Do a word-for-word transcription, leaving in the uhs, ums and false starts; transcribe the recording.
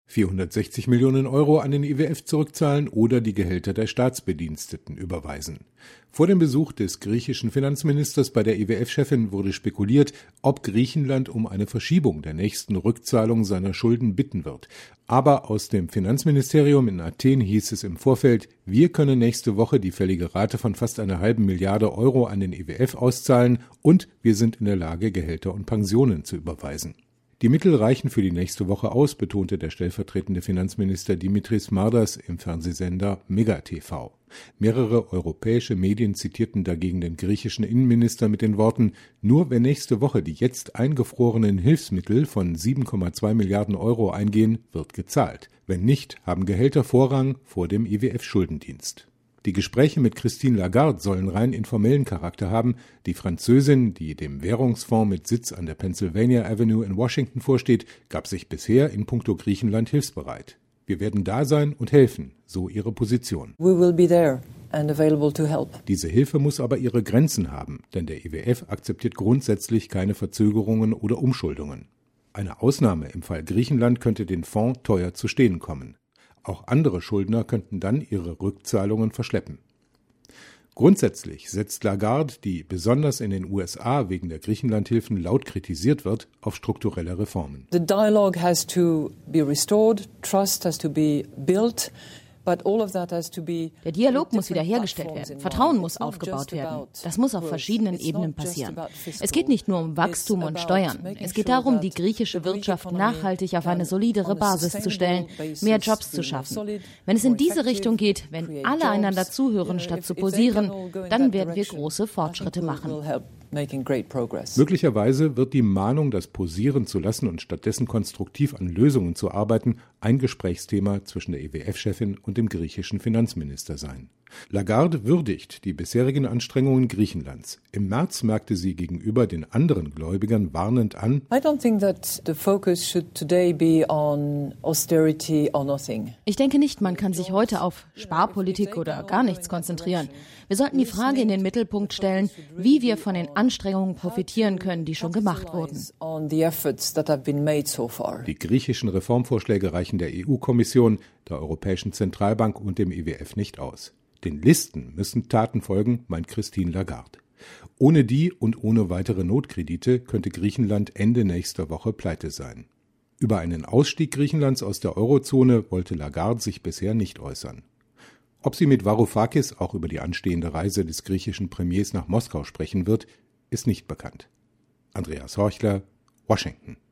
vierhundertsechzig Millionen Euro an den I W F zurückzahlen oder die Gehälter der Staatsbediensteten überweisen. Vor dem Besuch des griechischen Finanzministers bei der I W F-Chefin wurde spekuliert, ob Griechenland um eine Verschiebung der nächsten Rückzahlung seiner Schulden bitten wird. Aber aus dem Finanzministerium in Athen hieß es im Vorfeld, wir können nächste Woche die fällige Rate von fast einer halben Milliarde Euro an den I W F auszahlen und wir sind in der Lage, Gehälter und Pensionen zu überweisen. Die Mittel reichen für die nächste Woche aus, betonte der stellvertretende Finanzminister Dimitris Mardas im Fernsehsender Mega T V. Mehrere europäische Medien zitierten dagegen den griechischen Innenminister mit den Worten, nur wenn nächste Woche die jetzt eingefrorenen Hilfsmittel von sieben Komma zwei Milliarden Euro eingehen, wird gezahlt. Wenn nicht, haben Gehälter Vorrang vor dem I W F-Schuldendienst. Die Gespräche mit Christine Lagarde sollen rein informellen Charakter haben. Die Französin, die dem Währungsfonds mit Sitz an der Pennsylvania Avenue in Washington vorsteht, gab sich bisher in puncto Griechenland hilfsbereit. Wir werden da sein und helfen, so ihre Position. We will be there and available to help. Diese Hilfe muss aber ihre Grenzen haben, denn der I W F akzeptiert grundsätzlich keine Verzögerungen oder Umschuldungen. Eine Ausnahme im Fall Griechenland könnte den Fonds teuer zu stehen kommen. Auch andere Schuldner könnten dann ihre Rückzahlungen verschleppen. Grundsätzlich setzt Lagarde, die besonders in den U S A wegen der Griechenlandhilfen laut kritisiert wird, auf strukturelle Reformen. The dialogue has to be restored, trust has to be built. Der Dialog muss wiederhergestellt werden. Vertrauen muss aufgebaut werden. Das muss auf verschiedenen Ebenen passieren. Es geht nicht nur um Wachstum und Steuern. Es geht darum, die griechische Wirtschaft nachhaltig auf eine solidere Basis zu stellen, mehr Jobs zu schaffen. Wenn es in diese Richtung geht, wenn alle einander zuhören, statt zu posieren, dann werden wir große Fortschritte machen. Möglicherweise wird die Mahnung, das Posieren zu lassen und stattdessen konstruktiv an Lösungen zu arbeiten, ein Gesprächsthema zwischen der I W F-Chefin und dem griechischen Finanzminister sein. Lagarde würdigt die bisherigen Anstrengungen Griechenlands. Im März merkte sie gegenüber den anderen Gläubigern warnend an: I don't think that the focus should today be on austerity or nothing. Ich denke nicht, man kann sich heute auf Sparpolitik oder gar nichts konzentrieren. Wir sollten die Frage in den Mittelpunkt stellen, wie wir von den Anstrengungen profitieren können, die schon gemacht wurden. Die griechischen Reformvorschläge reichen der E U-Kommission, der Europäischen Zentralbank und dem I W F nicht aus. Den Listen müssen Taten folgen, meint Christine Lagarde. Ohne die und ohne weitere Notkredite könnte Griechenland Ende nächster Woche pleite sein. Über einen Ausstieg Griechenlands aus der Eurozone wollte Lagarde sich bisher nicht äußern. Ob sie mit Varoufakis auch über die anstehende Reise des griechischen Premiers nach Moskau sprechen wird, ist nicht bekannt. Andreas Horchler, Washington.